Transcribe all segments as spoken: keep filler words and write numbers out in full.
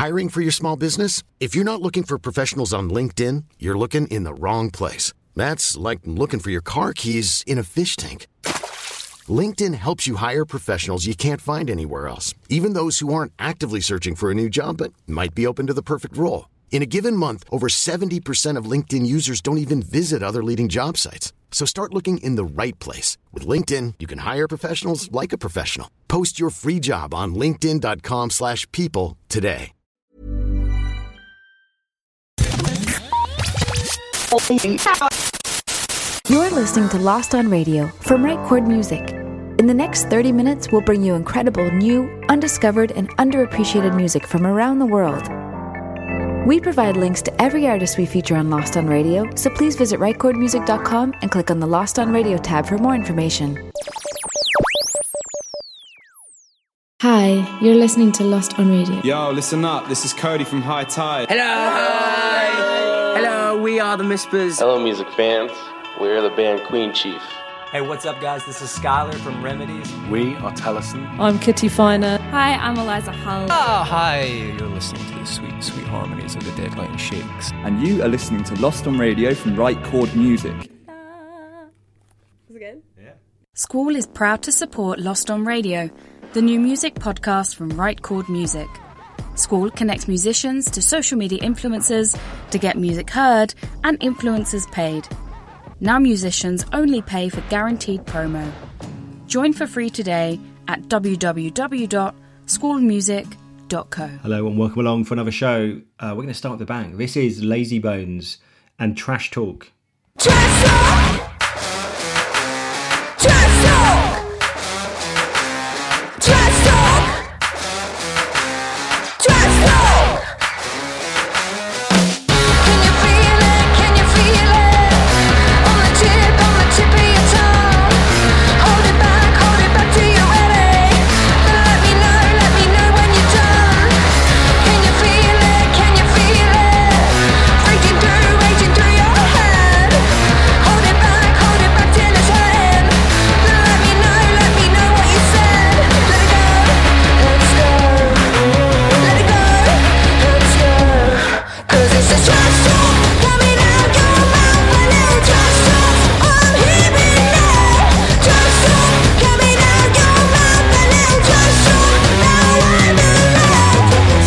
Hiring for your small business? If you're not looking for professionals on LinkedIn, you're looking in the wrong place. That's like looking for your car keys in a fish tank. LinkedIn helps you hire professionals you can't find anywhere else, even those who aren't actively searching for a new job but might be open to the perfect role. In a given month, over seventy percent of LinkedIn users don't even visit other leading job sites. So start looking in the right place. With LinkedIn, you can hire professionals like a professional. Post your free job on linkedin.com slash people today. You're listening to Lost on Radio from Right Chord Music. In the next thirty minutes, we'll bring you incredible, new, undiscovered, and underappreciated music from around the world. We provide links to every artist we feature on Lost on Radio, so please visit right chord music dot com and click on the Lost on Radio tab for more information. Hi, you're listening to Lost on Radio. Yo, listen up. This is Cody from High Tide. Hello! Hi! Hello, we are the Mispers. Hello, music fans. We're the band Queen Chief. Hey, what's up, guys? This is Skylar from Remedies. We are Tellison. I'm Kitty Finer. Hi, I'm Eliza Hull. Oh, hi. You're listening to the sweet, sweet harmonies of the Deadlight Shakes. And you are listening to Lost on Radio from Right Chord Music. Is it good? Yeah. Squall is proud to support Lost on Radio, the new music podcast from Right Chord Music. Squall connects musicians to social media influencers to get music heard and influencers paid. Now musicians only pay for guaranteed promo. Join for free today at w w w dot squall music dot co. Hello and welcome along for another show. Uh, we're going to start with a bang. This is Lazy Bones and Trash Talk. Trash Talk! Trash Talk! Trash Talk! Trash Talk! Can you feel it? Can you feel it? On the tip, on the tip of your tongue. Hold it back, hold it back till you're ready. Then let me know, let me know when you're done. Can you feel it? Can you feel it? Raging through, raging through your head. Hold it back, hold it back till it's head. Then let me know, let me know what you said. Let it go, let's go. Let it go, let's go. Cause it's a trash talk coming out your mouth. A little trash talk, I'm hearing now. Trash talk coming out your mouth. A little trash talk, now I'm alive.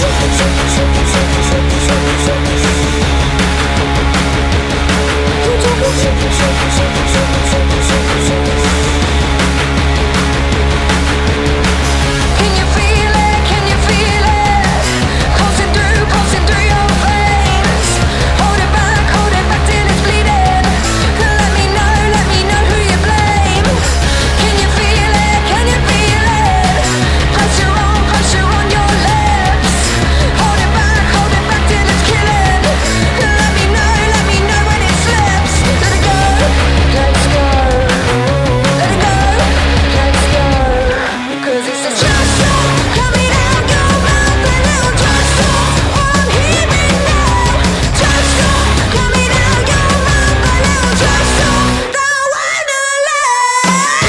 Can you feel it? Can you feel it? Coursing through, coursing through your veins. Hold it back, hold it back till it's bleeding. Let me know, let me know who you blame. Can you feel it? Can you feel it? Pressure on, pressure on your lips. Hold it back, hold it back till it's killing. Let me know, let me know when it slips. Let it go, let's go. Let it go, let's go. Cause it's a trash talk coming out your mouth. A little trash talk, I'm hearing now. Trash talk coming out your mouth. A little trash talk, now I'm alive.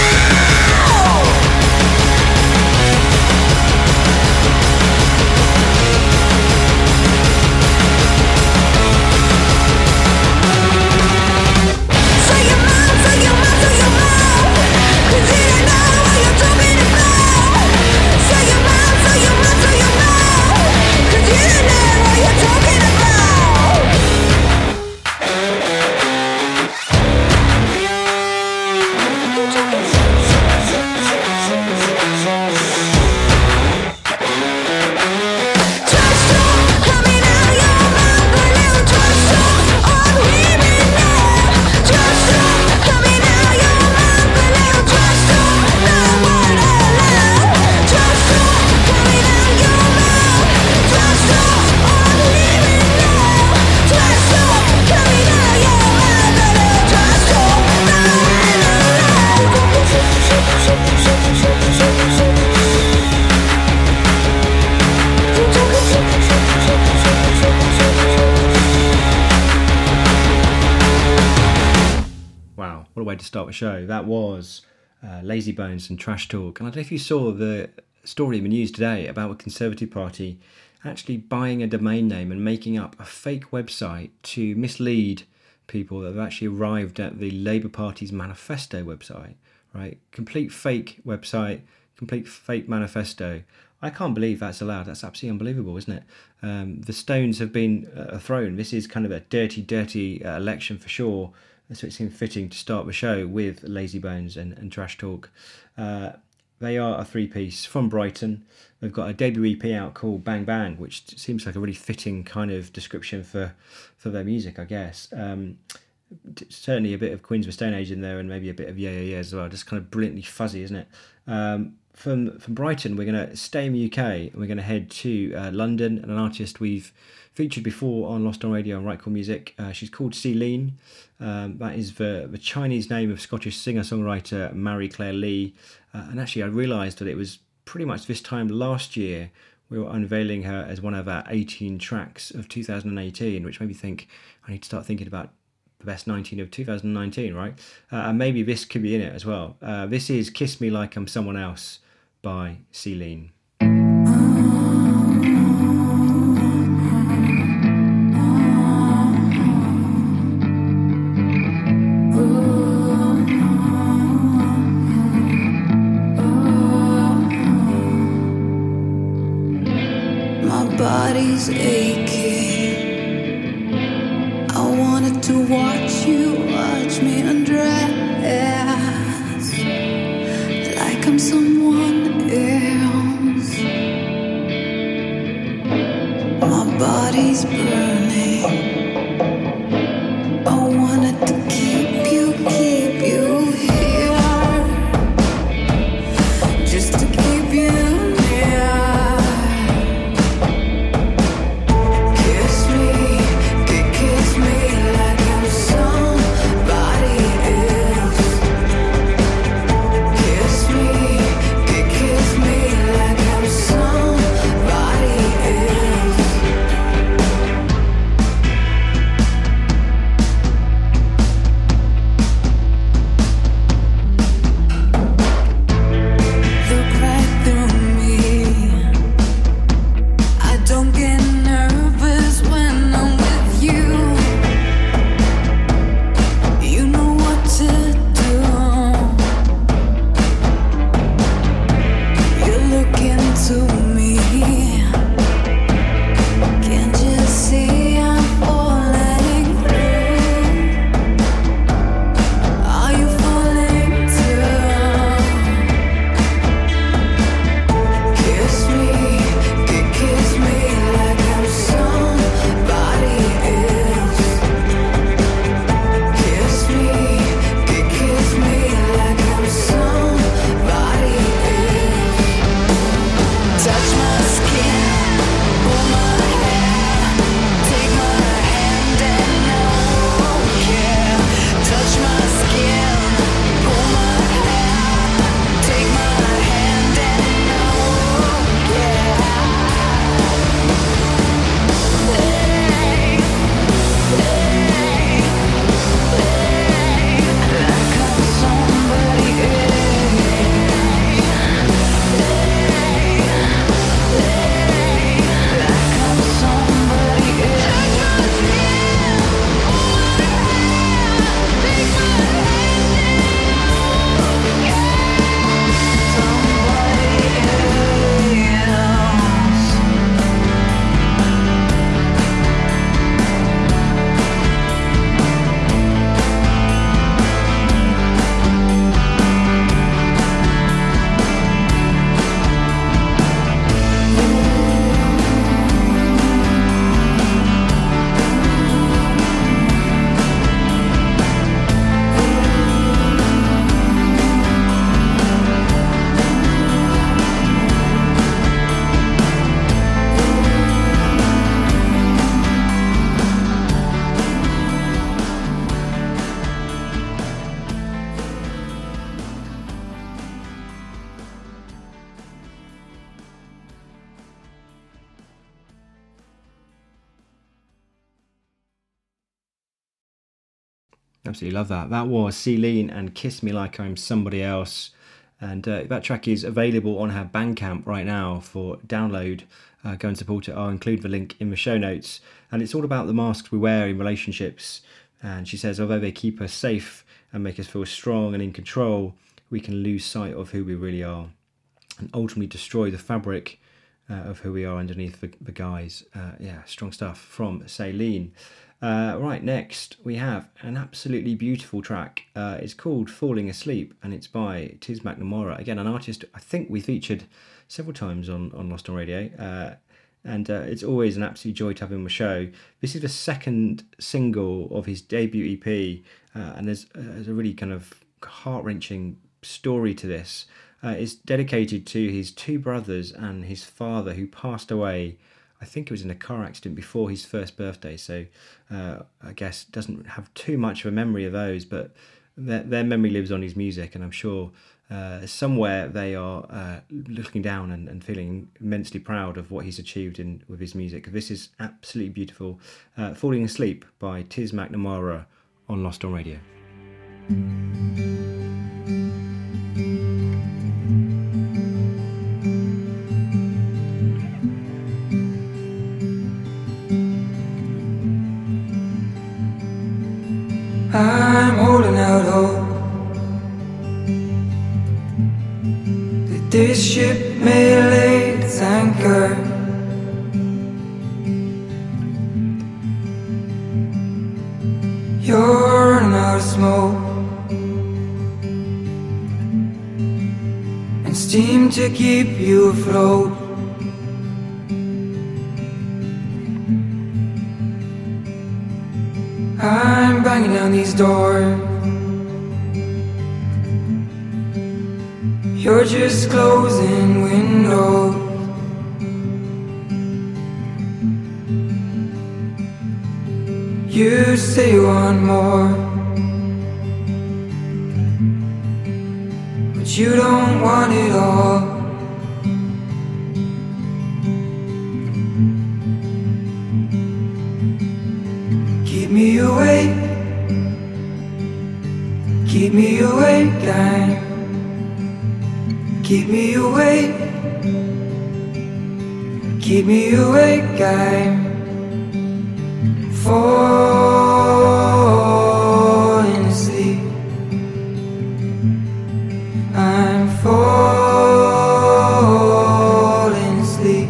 Say your mouth, say your mouth, say your mouth. Cause you don't know what you're talking about. Say your mouth, say your mouth, say your mouth. Cause you don't know what you're talking Trash talk coming out your mouth. A little trash talk, I'm hearing now. Trash talk coming out your mouth. A little trash talk, now I'm alive. Trash talk coming out your mouth. Trash talk, I'm hearing now. Trash talk coming out your mouth. A little trash talk, now I'm Wow, what a way to start the show. That was uh, Lazy Bones and Trash Talk. And I don't know if you saw the story in the news today about the Conservative Party actually buying a domain name and making up a fake website to mislead people that have actually arrived at the Labour Party's manifesto website, right? Complete fake website, complete fake manifesto. I can't believe that's allowed. That's absolutely unbelievable, isn't it? Um, the stones have been uh, thrown. This is kind of a dirty, dirty uh, election for sure. So it seemed fitting to start the show with Lazybones and, and Trash Talk. Uh, they are a three-piece from Brighton. They've got a debut E P out called Bang Bang, which seems like a really fitting kind of description for, for their music, I guess. Um, t- certainly a bit of Queens of the Stone Age in there and maybe a bit of Yeah Yeah Yeah as well. Just kind of brilliantly fuzzy, isn't it? Um, From from Brighton, we're going to stay in the U K and we're going to head to uh, London, and an artist we've featured before on Lost on Radio and Right Chord Music. Uh, she's called Celine. Um, that is the, the Chinese name of Scottish singer-songwriter Marie-Claire Lee. Uh, and actually, I realised that it was pretty much this time last year we were unveiling her as one of our eighteen tracks of two thousand eighteen, which made me think I need to start thinking about the best nineteen of two thousand nineteen, right? Uh, and maybe this could be in it as well. Uh, this is Kiss Me Like I'm Someone Else by Celine. My body's aching. I wanted to watch you, watch me undress, like I'm someone else. My body's burning. I wanted to keep you, keep you here, just to keep you near. Kiss me, kiss me like I'm somebody else. Kiss me, kiss me like I'm somebody else. Look right through me. I don't get nervous when I'm with you. You know what to do. You look into me. Can't you see I'm falling through? Are you falling too? Kiss me, kiss me like I'm somebody else. Kiss me, kiss me like I'm somebody else. Touch my skin, pull my hair, take my hand and no care. Touch my skin, pull my hair, take my hand and no care. Hey, hey, hey, like I'm somebody else. Like I'm somebody Absolutely love that. That was Celine and Kiss Me Like I'm Somebody Else. And uh, that track is available on her Bandcamp right now for download. Uh, go and support it. I'll include the link in the show notes. And it's all about the masks we wear in relationships. And she says, although they keep us safe and make us feel strong and in control, we can lose sight of who we really are and ultimately destroy the fabric uh, of who we are underneath the, the guise. Uh, yeah, strong stuff from Celine. Uh, right, next we have an absolutely beautiful track. Uh, it's called Falling Asleep, and it's by Tiz McNamara. Again, an artist I think we featured several times on, on Lost on Radio. Uh, and uh, it's always an absolute joy to have him on the show. This is the second single of his debut E P, uh, and there's, uh, there's a really kind of heart-wrenching story to this. Uh, it's dedicated to his two brothers and his father, who passed away, I think it was in a car accident before his first birthday, so uh, I guess doesn't have too much of a memory of those, but their, their memory lives on his music, and I'm sure uh, somewhere they are uh, looking down and, and feeling immensely proud of what he's achieved in with his music. This is absolutely beautiful. Uh, Falling Asleep by Tiz McNamara on Lost on Radio. I'm holding out hope that this ship may lay its anchor. You're running out of smoke and steam to keep you afloat. I'm banging down these doors. You're just closing windows. You say you want more, but you don't want it all. Keep me awake, keep me awake, I'm keep me awake, keep me awake, I'm falling asleep. I'm falling asleep.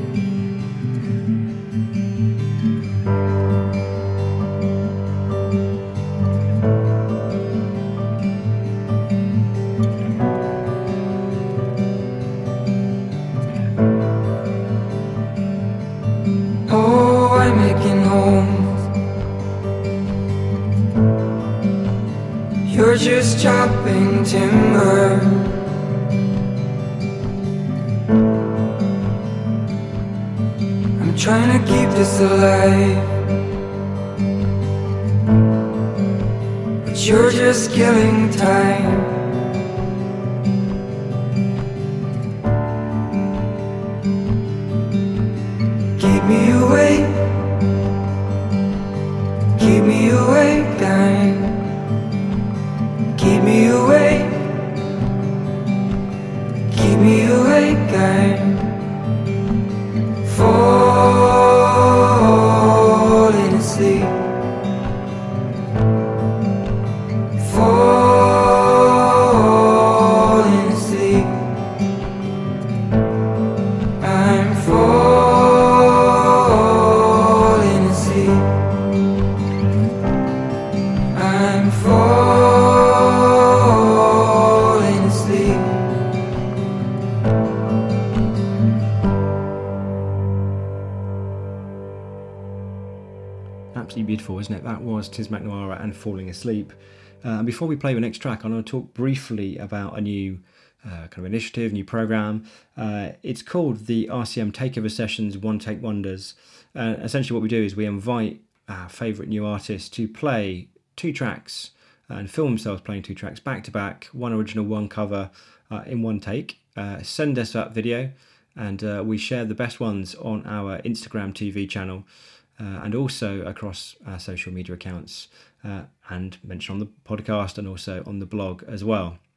Oh, I'm making homes. You're just chopping timber. I'm trying to keep this alive, but you're just killing time. Keep me awake, keep me awake, I'm keep me awake, keep me awake, I'm falling asleep, falling asleep. I'm falling asleep. I'm falling asleep. Absolutely beautiful, isn't it? That was Tiz McNamara and Falling Asleep. Uh, and before we play the next track, I want to talk briefly about a new uh, kind of initiative, new program. Uh, it's called the R C M Takeover Sessions One Take Wonders. Uh, essentially what we do is we invite our favourite new artists to play two tracks and film themselves playing two tracks back to back, one original, one cover, uh, in one take. Uh, send us that video and uh, we share the best ones on our Instagram T V channel. Uh, and also across our social media accounts, uh, and mention on the podcast and also on the blog as well.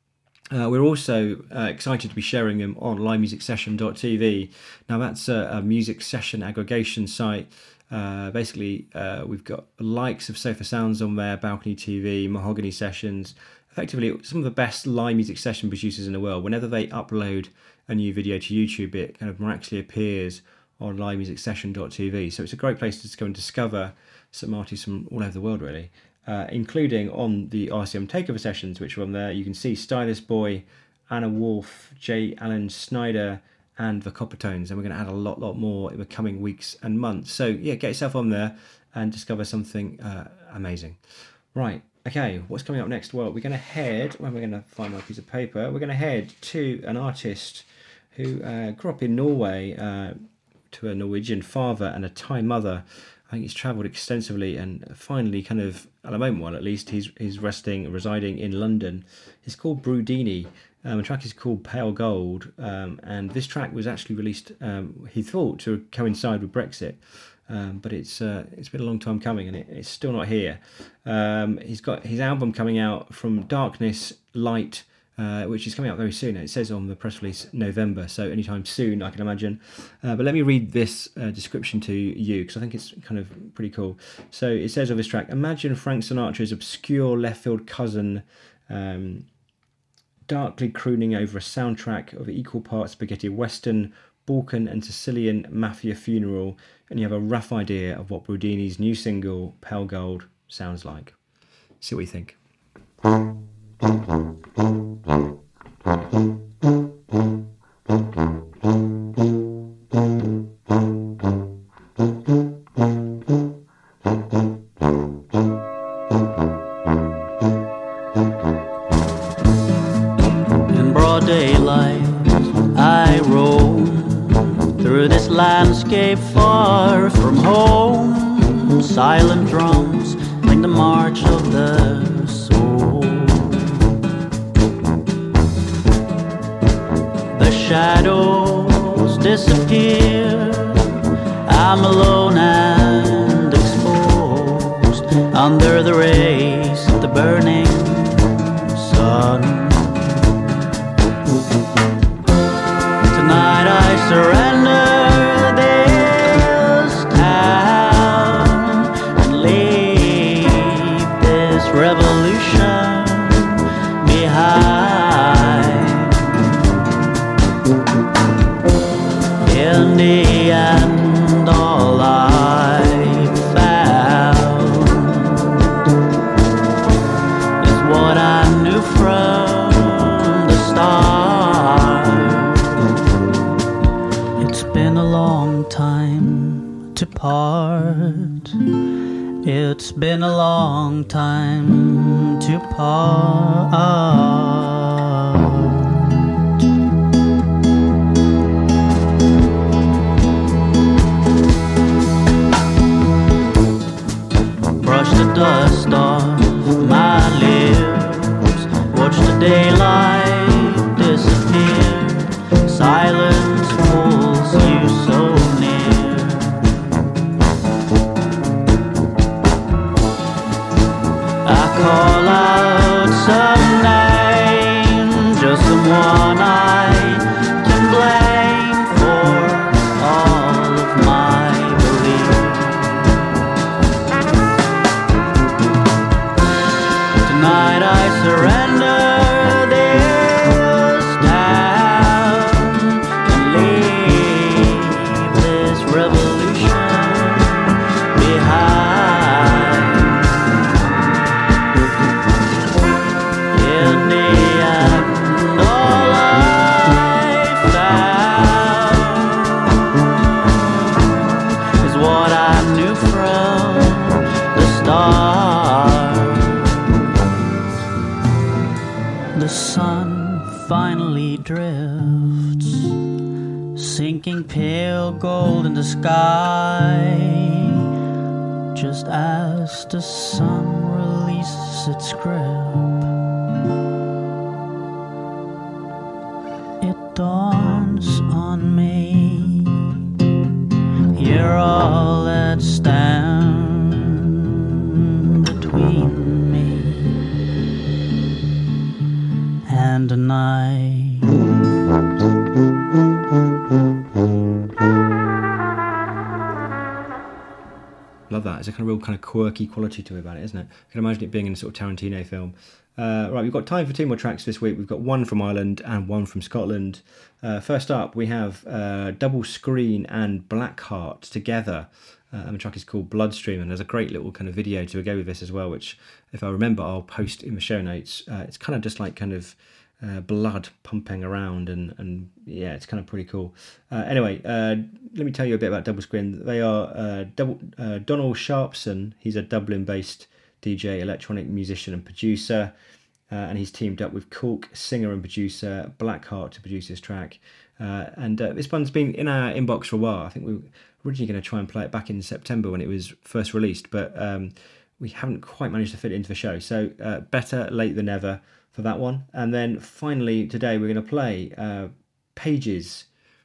Uh, we're also uh, excited to be sharing them on live music session dot t v. Now that's a, a music session aggregation site. Uh, basically, uh, we've got the likes of Sofa Sounds on there, Balcony T V, Mahogany Sessions, effectively some of the best live music session producers in the world. Whenever they upload a new video to YouTube, it kind of miraculously appears on live music session dot t v. So it's a great place to go and discover some artists from all over the world, really. Uh, including on the R C M Takeover sessions, which are on there. You can see Stylist Boy, Anna Wolf, J. Allen Snyder, and the Coppertones. And we're going to add a lot, lot more in the coming weeks and months. So, yeah, get yourself on there and discover something uh, amazing. Right, okay, what's coming up next? Well, we're going to head, when we're going to find my piece of paper, we're going to head to an artist who uh, grew up in Norway, uh, to a Norwegian father and a Thai mother. I think he's travelled extensively and finally kind of, at the moment, well, at least, he's he's resting, residing in London. It's called Brudini. Um, the track is called Pale Gold, um, and this track was actually released, um, he thought, to coincide with Brexit, um, but it's uh, it's been a long time coming and it, it's still not here. Um, he's got his album coming out, From Darkness, Light, Uh, which is coming out very soon. It says on the press release November, so anytime soon, I can imagine. Uh, but let me read this uh, description to you, because I think it's kind of pretty cool. So it says of this track, imagine Frank Sinatra's obscure left-field cousin um, darkly crooning over a soundtrack of equal parts spaghetti western, Balkan and Sicilian mafia funeral, and you have a rough idea of what Brudini's new single, Pale Gold, sounds like. See what you think. In broad daylight, I roam through this landscape far from home. Silent drums like the march of the soul. The shadows disappear. I'm alone and exposed under the rays of the burning sun. Tonight I surrender this town and leave this revolution behind. In the end, all I found is what I knew from the start. It's been a long time to part. It's been a long time to part. Brush the dust off my lips. Watch the daylight disappear. Silence pulls you so near. I call out some name, just someone I can blame for all of my belief. Tonight I surrender this town and leave this revolution behind. In the end, all I found is what I knew from the start. The sun finally drifts, sinking pale gold in the sky, just as the sun releases its grip. It dawns on me, you're all that stand between me and the night. Love that. It's a kind of real kind of quirky quality to it about it, isn't it? I can imagine it being in a sort of Tarantino film. Uh, right, we've got time for two more tracks this week. We've got one from Ireland and one from Scotland. Uh, first up, we have uh, Double Screen and Blackheart together. Uh, and the track is called Bloodstream, and there's a great little kind of video to go with this as well, which, if I remember, I'll post in the show notes. Uh, it's kind of just like kind of uh, blood pumping around, and, and yeah, it's kind of pretty cool. Uh, anyway, uh, let me tell you a bit about Double Screen. They are uh, double, uh, Donald Sharpson. He's a Dublin-based D J, electronic musician and producer, uh, and he's teamed up with Cork singer and producer Blackheart to produce this track. Uh, and uh, this one's been in our inbox for a while. I think we were originally going to try and play it back in September when it was first released, but um, we haven't quite managed to fit it into the show. So uh, better late than never for that one. And then finally today we're going to play uh, Pages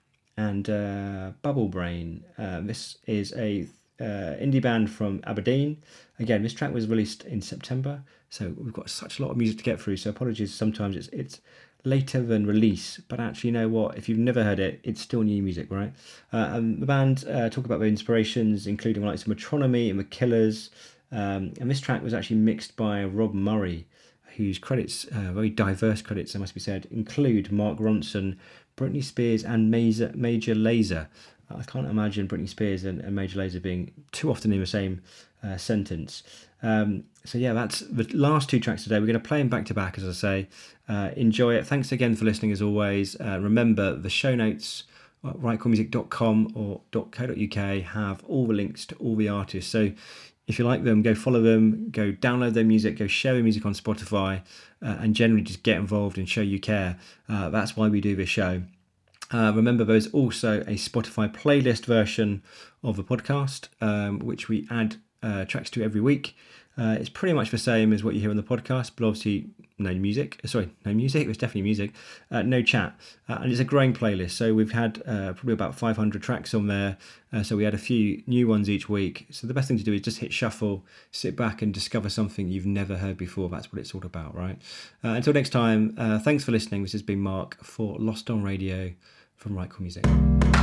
and uh, Bubble Brain. Uh, this is a uh, indie band from Aberdeen. Again, this track was released in September, so we've got such a lot of music to get through. So apologies, sometimes it's it's later than release, but actually, you know what? If you've never heard it, it's still new music, right? Uh, and the band uh, talk about their inspirations, including like some Metronomy and the Killers. Um, and this track was actually mixed by Rob Murray, whose credits, uh, very diverse credits, I must be said, include Mark Ronson, Britney Spears, and Major, Major Lazer. I can't imagine Britney Spears and, and Major Lazer being too often in the same uh, sentence. Um, so yeah, that's the last two tracks today. We're going to play them back to back, as I say. Uh, enjoy it. Thanks again for listening, as always. Uh, remember, the show notes at right chord music dot com or .co dot uk have all the links to all the artists. So if you like them, go follow them, go download their music, go share their music on Spotify, uh, and generally just get involved and show you care. Uh, that's why we do this show. Uh, remember, there's also a Spotify playlist version of the podcast, um, which we add uh, tracks to every week. Uh, it's pretty much the same as what you hear on the podcast, but obviously no music. Sorry, no music. It was definitely music. Uh, no chat. Uh, and it's a growing playlist. So we've had uh, probably about five hundred tracks on there. Uh, so we had a few new ones each week. So the best thing to do is just hit shuffle, sit back and discover something you've never heard before. That's what it's all about, right? Uh, until next time, uh, thanks for listening. This has been Mark for Lost on Radio from Right Chord Music.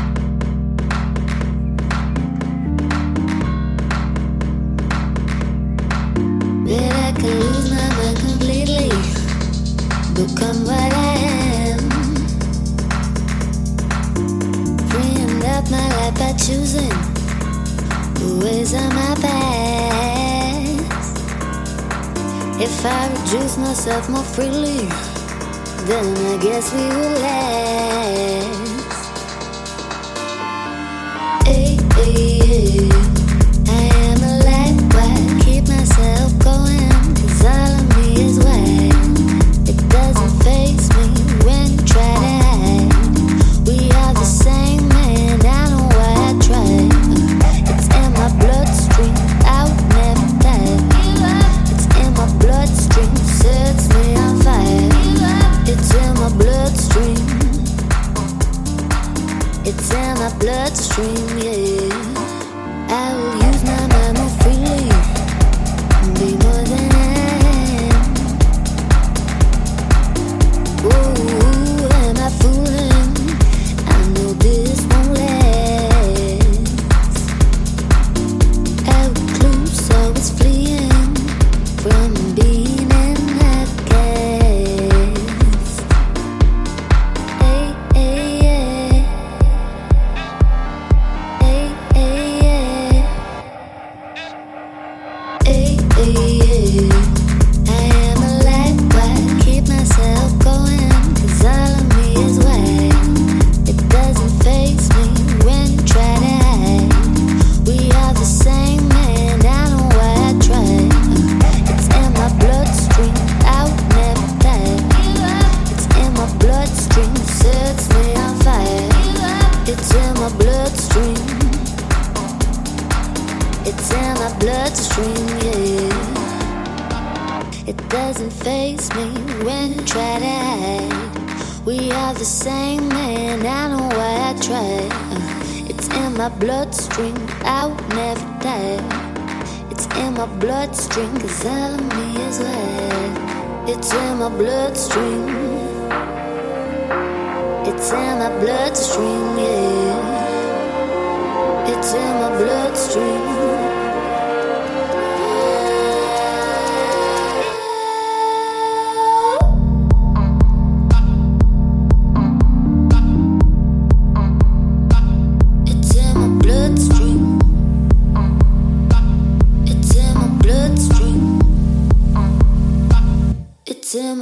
That I can lose my mind completely, become what I am, freeing up my life by choosing the ways of my past. If I reduce myself more freely, then I guess we will last. Hey, hey, hey. I am a light wire, keep myself going, cause all of me is white. It doesn't faze me when you try to hide. We are the same man, I know why I try. It's in my bloodstream, I would never die. It's in my bloodstream, sets me on fire. It's in my bloodstream. It's in my bloodstream, yeah. I will use my mind more freely, be more than I am. Ooh, am I fooling? I know this won't last. I was close, I was fleeing from being an outcast. Hey, hey, yeah. Hey, hey, yeah. Hey, hey, yeah. I am a light wire, keep myself going, cause all of me is white. It doesn't faze me when you try to hide. We are the same man, I know why I try. It's in my bloodstream, I would never die. It's in my bloodstream, sets me on fire. It's in my bloodstream. It's in my bloodstream, yeah. It doesn't faze me when you try to hide. We are the same man, I know why I try. It's in my bloodstream, I would never die. It's in my bloodstream, cause all of me is white. It's in my bloodstream. It's in my bloodstream, yeah. It's in my bloodstream.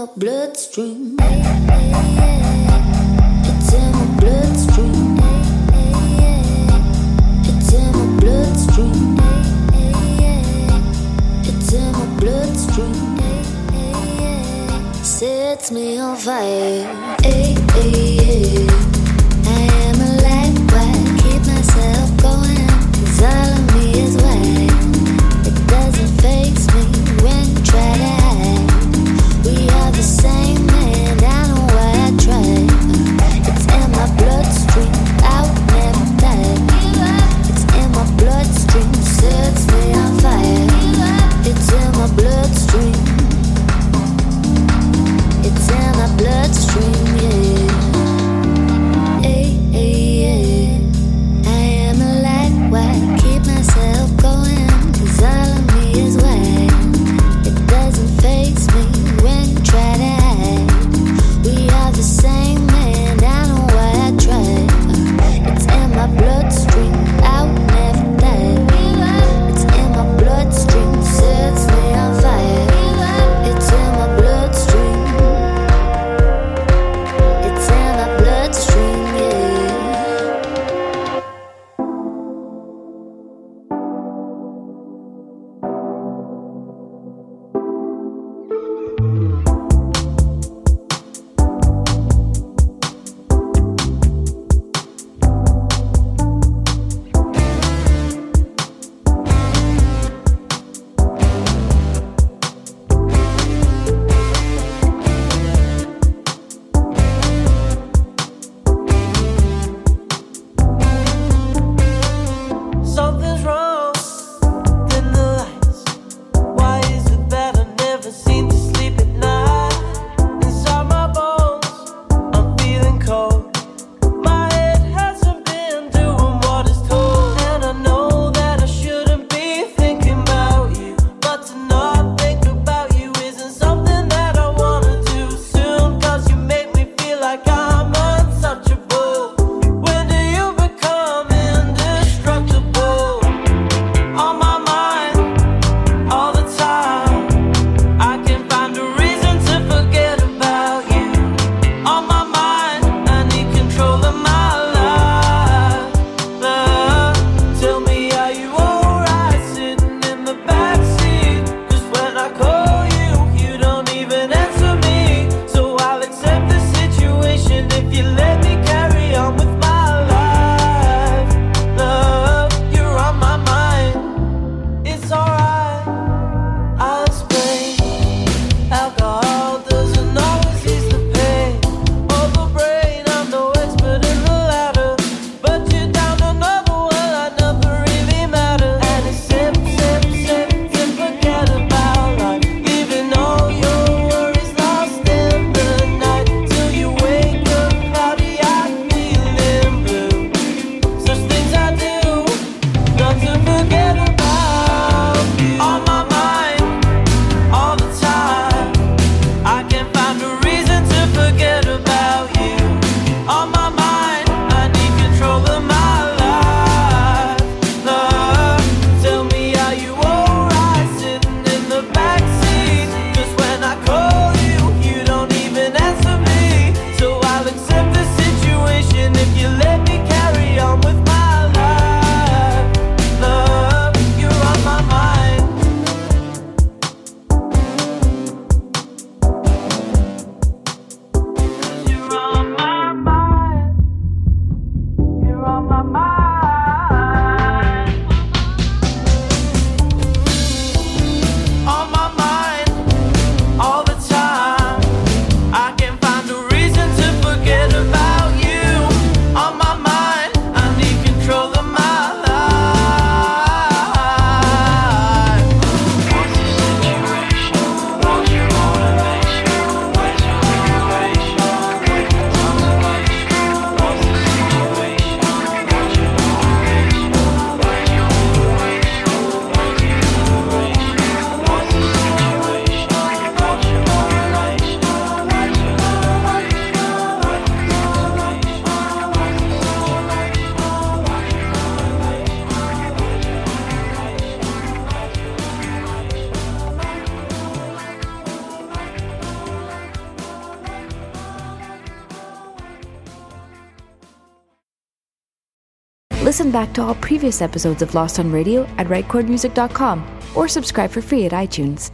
my bloodstream. It's in my bloodstream. It's in my bloodstream. It's in my bloodstream. Sets me on fire. Ay, ay, ay. I am a light wire. Keep myself going. 'Cause all of me is white. It doesn't faze me when you try to hide. We are the same man. I know why I tried. It's in my bloodstream. I would never die. It's in my bloodstream. Sets me on fire. It's in my bloodstream. It's in my bloodstream, yeah. Listen back to all previous episodes of Lost on Radio at right chord music dot com or subscribe for free at iTunes.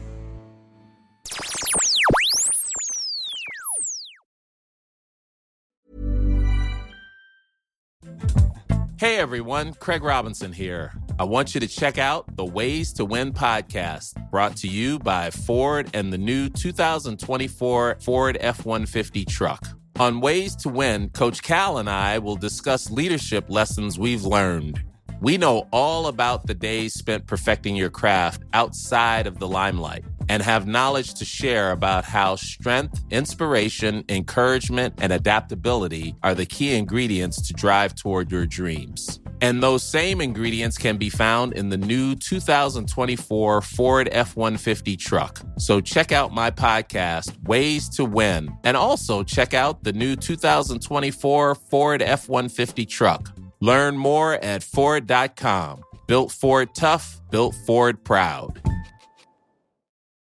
Hey everyone, Craig Robinson here. I want you to check out the Ways to Win podcast, brought to you by Ford and the new two thousand twenty-four Ford F one fifty truck. On Ways to Win, Coach Cal and I will discuss leadership lessons we've learned. We know all about the days spent perfecting your craft outside of the limelight and have knowledge to share about how strength, inspiration, encouragement, and adaptability are the key ingredients to drive toward your dreams. And those same ingredients can be found in the new two thousand twenty-four Ford F one fifty truck. So check out my podcast, Ways to Win, and also check out the new two thousand twenty-four Ford F one fifty truck. Learn more at Ford dot com. Built Ford tough, built Ford proud.